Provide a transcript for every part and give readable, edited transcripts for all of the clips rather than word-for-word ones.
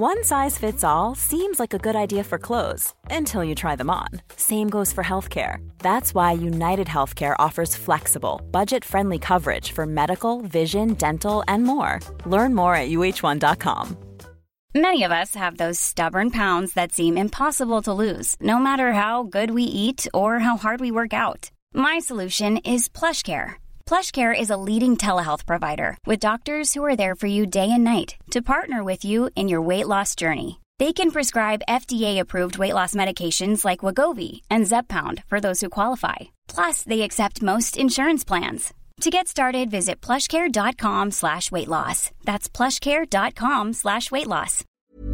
One size fits all seems like a good idea for clothes until you try them on. Same goes for healthcare. That's why United Healthcare offers flexible, budget-friendly coverage for medical, vision, dental, and more. Learn more at uh1.com. Many of us have those stubborn pounds that seem impossible to lose, no matter how good we eat or how hard we work out. My solution is PlushCare. PlushCare is a leading telehealth provider with doctors who are there for you day and night to partner with you in your weight loss journey. They can prescribe FDA-approved weight loss medications like Wegovy and Zepbound for those who qualify. Plus, they accept most insurance plans. To get started, visit plushcare.com/weight loss. That's plushcare.com/weight loss.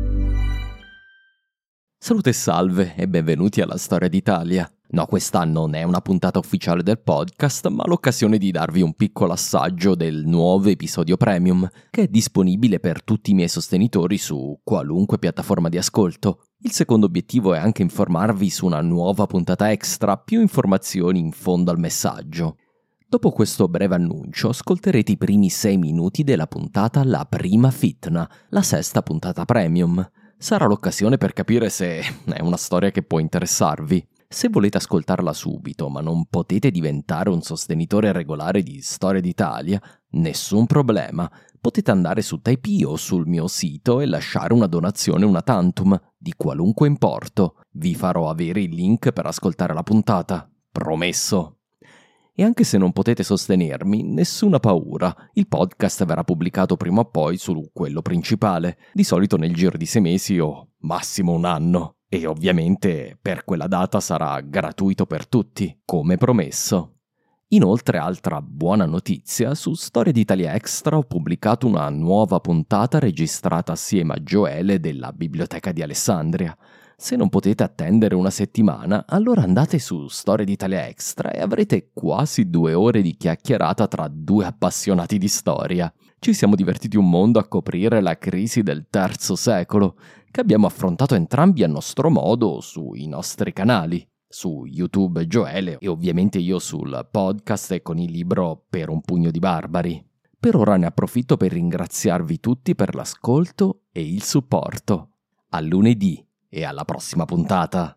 Salute e salve e benvenuti alla Storia d'Italia. No, questa non è una puntata ufficiale del podcast, ma l'occasione di darvi un piccolo assaggio del nuovo episodio premium, che è disponibile per tutti i miei sostenitori su qualunque piattaforma di ascolto. Il secondo obiettivo è anche informarvi su una nuova puntata extra, più informazioni in fondo al messaggio. Dopo questo breve annuncio, ascolterete i primi 6 minuti della puntata La Prima Fitna, la 6ª puntata premium. Sarà l'occasione per capire se è una storia che può interessarvi. Se volete ascoltarla subito, ma non potete diventare un sostenitore regolare di Storia d'Italia, nessun problema. Potete andare su Tipeee o sul mio sito e lasciare una donazione una tantum, di qualunque importo. Vi farò avere il link per ascoltare la puntata. Promesso! E anche se non potete sostenermi, nessuna paura, il podcast verrà pubblicato prima o poi su quello principale, di solito nel giro di 6 mesi o massimo un anno. E ovviamente per quella data sarà gratuito per tutti, come promesso. Inoltre, altra buona notizia, su Storia d'Italia Extra ho pubblicato una nuova puntata registrata assieme a Gioele della Biblioteca di Alessandria. Se non potete attendere una settimana, allora andate su Storia d'Italia Extra e avrete quasi 2 ore di chiacchierata tra 2 appassionati di storia. Ci siamo divertiti un mondo a coprire la crisi del III secolo, che abbiamo affrontato entrambi a nostro modo sui nostri canali, su YouTube Gioele e ovviamente io sul podcast e con il libro Per un pugno di barbari. Per ora ne approfitto per ringraziarvi tutti per l'ascolto e il supporto. A lunedì e alla prossima puntata!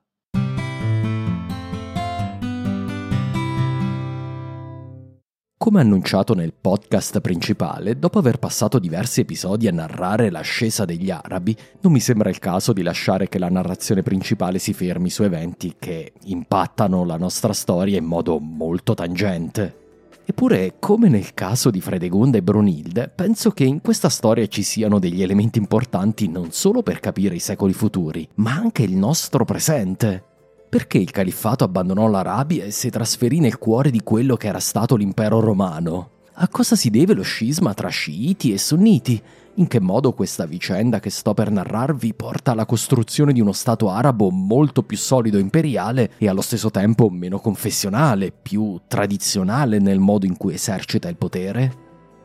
Come annunciato nel podcast principale, dopo aver passato diversi episodi a narrare l'ascesa degli arabi, non mi sembra il caso di lasciare che la narrazione principale si fermi su eventi che impattano la nostra storia in modo molto tangente. Eppure, come nel caso di Fredegonda e Brunilde, penso che in questa storia ci siano degli elementi importanti non solo per capire i secoli futuri, ma anche il nostro presente. Perché il califfato abbandonò l'Arabia e si trasferì nel cuore di quello che era stato l'impero romano? A cosa si deve lo scisma tra sciiti e sunniti? In che modo questa vicenda che sto per narrarvi porta alla costruzione di uno stato arabo molto più solido e imperiale e allo stesso tempo meno confessionale, più tradizionale nel modo in cui esercita il potere?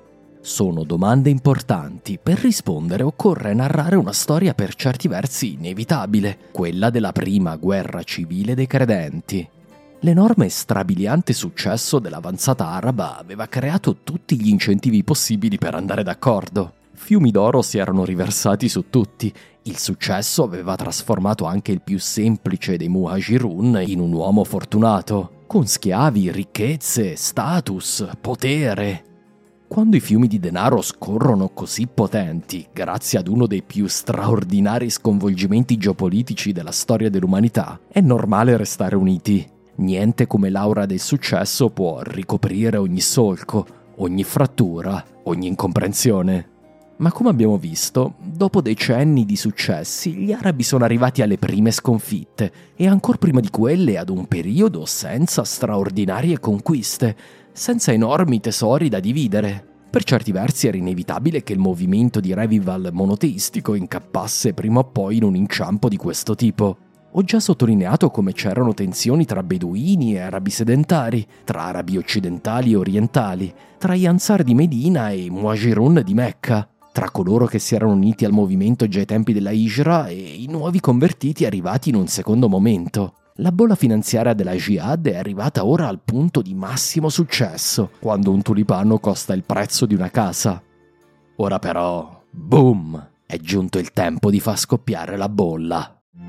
Sono domande importanti. Per rispondere occorre narrare una storia per certi versi inevitabile, quella della prima guerra civile dei credenti. L'enorme e strabiliante successo dell'avanzata araba aveva creato tutti gli incentivi possibili per andare d'accordo. Fiumi d'oro si erano riversati su tutti. Il successo aveva trasformato anche il più semplice dei muhajirun in un uomo fortunato, con schiavi, ricchezze, status, potere. Quando i fiumi di denaro scorrono così potenti, grazie ad uno dei più straordinari sconvolgimenti geopolitici della storia dell'umanità, è normale restare uniti. Niente come l'aura del successo può ricoprire ogni solco, ogni frattura, ogni incomprensione. Ma come abbiamo visto, dopo decenni di successi, gli arabi sono arrivati alle prime sconfitte e ancor prima di quelle ad un periodo senza straordinarie conquiste, senza enormi tesori da dividere. Per certi versi era inevitabile che il movimento di revival monoteistico incappasse prima o poi in un inciampo di questo tipo. Ho già sottolineato come c'erano tensioni tra beduini e arabi sedentari, tra arabi occidentali e orientali, tra gli Ansar di Medina e i Muhajirun di Mecca, tra coloro che si erano uniti al movimento già ai tempi della Hijra e i nuovi convertiti arrivati in un secondo momento. La bolla finanziaria della Jihad è arrivata ora al punto di massimo successo, quando un tulipano costa il prezzo di una casa. Ora però, boom! È giunto il tempo di far scoppiare la bolla.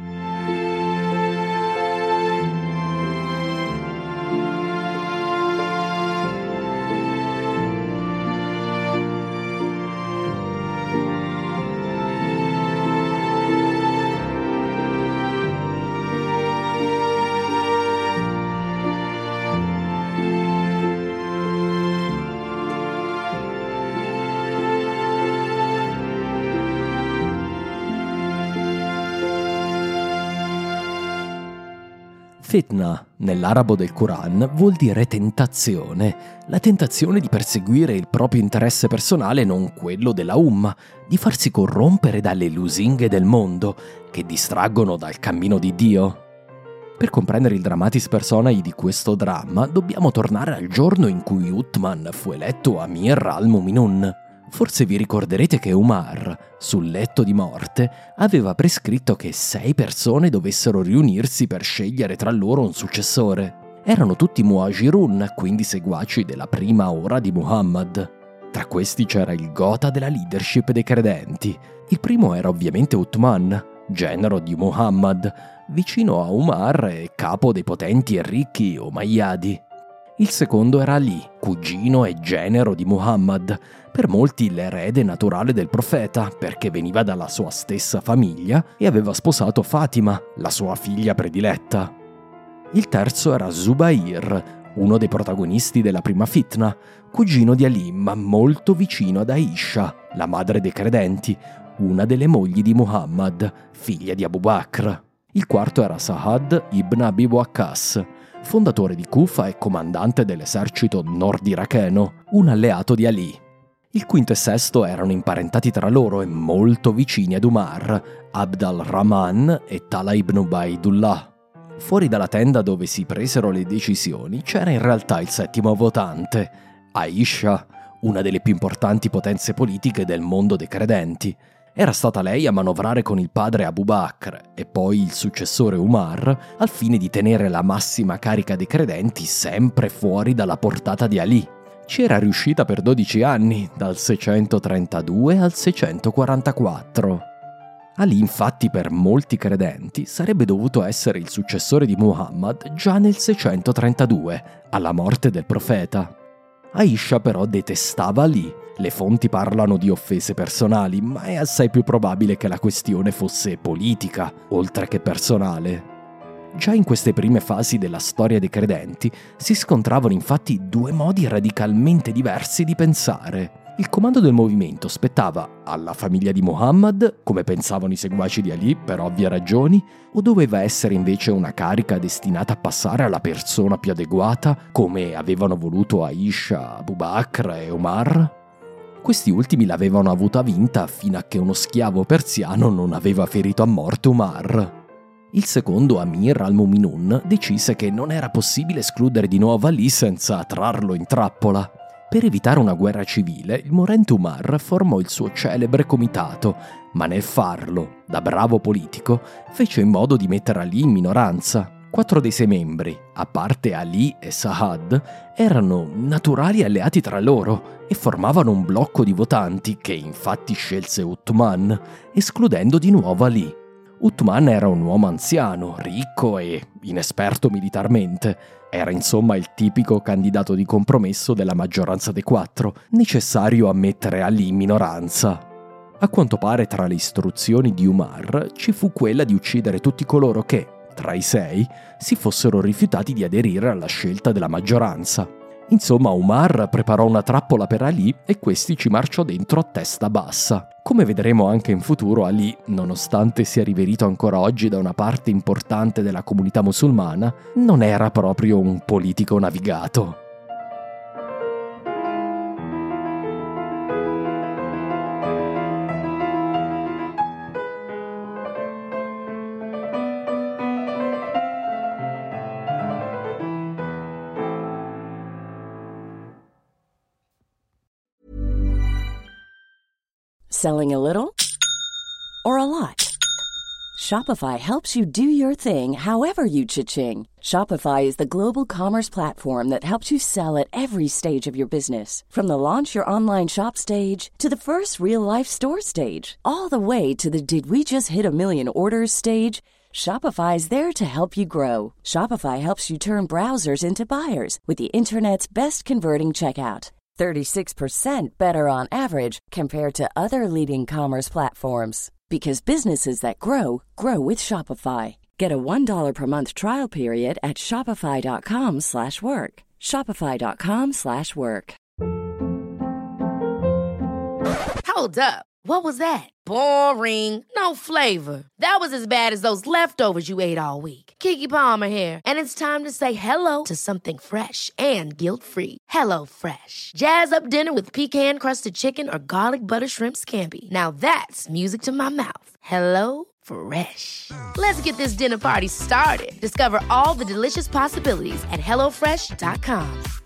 Fitna, nell'arabo del Quran, vuol dire tentazione, la tentazione di perseguire il proprio interesse personale e non quello della Umma, di farsi corrompere dalle lusinghe del mondo, che distraggono dal cammino di Dio. Per comprendere il dramatis personae di questo dramma, dobbiamo tornare al giorno in cui Uthman fu eletto Amir al-Mu'minun. Forse vi ricorderete che Umar, sul letto di morte, aveva prescritto che 6 persone dovessero riunirsi per scegliere tra loro un successore. Erano tutti muhajirun, quindi seguaci della prima ora di Muhammad. Tra questi c'era il gotha della leadership dei credenti. Il primo era ovviamente Uthman, genero di Muhammad, vicino a Umar e capo dei potenti e ricchi Umayyadi. Il secondo era Ali, cugino e genero di Muhammad, per molti l'erede naturale del profeta, perché veniva dalla sua stessa famiglia e aveva sposato Fatima, la sua figlia prediletta. Il terzo era Zubair, uno dei protagonisti della prima fitna, cugino di Ali, ma molto vicino ad Aisha, la madre dei credenti, una delle mogli di Muhammad, figlia di Abu Bakr. Il quarto era Sa'ad ibn Abi Waqqas, fondatore di Kufa e comandante dell'esercito nord-iracheno, un alleato di Ali. Il quinto e sesto erano imparentati tra loro e molto vicini ad Umar, Abd al-Rahman e Talha ibn Ubaidullah. Fuori dalla tenda dove si presero le decisioni c'era in realtà il settimo votante, Aisha, una delle più importanti potenze politiche del mondo dei credenti. Era stata lei a manovrare con il padre Abu Bakr e poi il successore Umar al fine di tenere la massima carica dei credenti sempre fuori dalla portata di Ali. Ci era riuscita per 12 anni, dal 632 al 644. Ali infatti per molti credenti sarebbe dovuto essere il successore di Muhammad già nel 632, alla morte del profeta. Aisha però detestava Ali. Le fonti parlano di offese personali, ma è assai più probabile che la questione fosse politica, oltre che personale. Già in queste prime fasi della storia dei credenti si scontravano infatti 2 modi radicalmente diversi di pensare. Il comando del movimento spettava alla famiglia di Muhammad, come pensavano i seguaci di Ali per ovvie ragioni, o doveva essere invece una carica destinata a passare alla persona più adeguata, come avevano voluto Aisha, Abu Bakr e Umar? Questi ultimi l'avevano avuta vinta fino a che uno schiavo persiano non aveva ferito a morte Umar. Il secondo Amir al-Mu'minun decise che non era possibile escludere di nuovo Ali senza trarlo in trappola. Per evitare una guerra civile, il morente Umar formò il suo celebre comitato, ma nel farlo, da bravo politico, fece in modo di mettere Ali in minoranza. 4 dei 6 membri, a parte Ali e Sa'ad, erano naturali alleati tra loro e formavano un blocco di votanti che infatti scelse Uthman, escludendo di nuovo Ali. Uthman era un uomo anziano, ricco e inesperto militarmente. Era insomma il tipico candidato di compromesso della maggioranza dei 4, necessario a mettere Ali in minoranza. A quanto pare tra le istruzioni di Umar ci fu quella di uccidere tutti coloro che, tra i 6, si fossero rifiutati di aderire alla scelta della maggioranza. Insomma, Umar preparò una trappola per Ali e questi ci marciò dentro a testa bassa. Come vedremo anche in futuro, Ali, nonostante sia riverito ancora oggi da una parte importante della comunità musulmana, non era proprio un politico navigato. Selling a little or a lot? Shopify helps you do your thing however you cha-ching. Shopify is the global commerce platform that helps you sell at every stage of your business. From the launch your online shop stage to the first real-life store stage, all the way to the did we just hit a million orders stage. Shopify is there to help you grow. Shopify helps you turn browsers into buyers with the internet's best converting checkout. 36% better on average compared to other leading commerce platforms. Because businesses that grow, grow with Shopify. Get a $1 per month trial period at shopify.com/work. Shopify.com/work. Hold up. What was that? Boring. No flavor. That was as bad as those leftovers you ate all week. Keke Palmer here, and it's time to say hello to something fresh and guilt-free. HelloFresh. Jazz up dinner with pecan-crusted chicken or garlic butter shrimp scampi. Now that's music to my mouth. HelloFresh. Let's get this dinner party started. Discover all the delicious possibilities at HelloFresh.com.